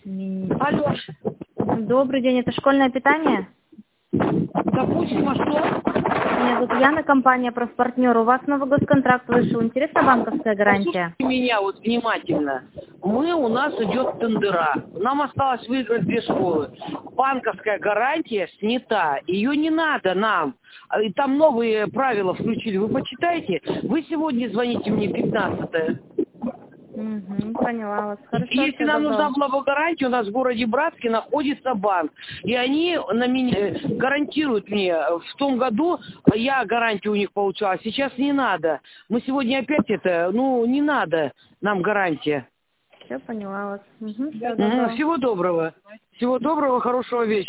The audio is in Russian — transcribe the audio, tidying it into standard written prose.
Алло. Добрый день, это школьное питание? Допустим, а что? Меня зовут Яна, компания «Профпартнер». У вас новый госконтракт вышел. Интересна банковская гарантия? Послушайте меня вот внимательно. У нас идет тендера. Нам осталось выиграть 2 школы. Банковская гарантия снята. Ее не надо нам. И там новые правила включили. Вы почитайте. Вы сегодня звоните мне 15-е. Поняла вас. Хорошо, Если всего нам доброго. нужна была гарантия, у нас в городе Братске находится банк. И они на меня гарантируют мне. В том году я гарантию у них получала, сейчас не надо. Мы сегодня опять не надо нам гарантия. Все, поняла вас. Всего доброго. Всего доброго. Всего доброго, хорошего вечера.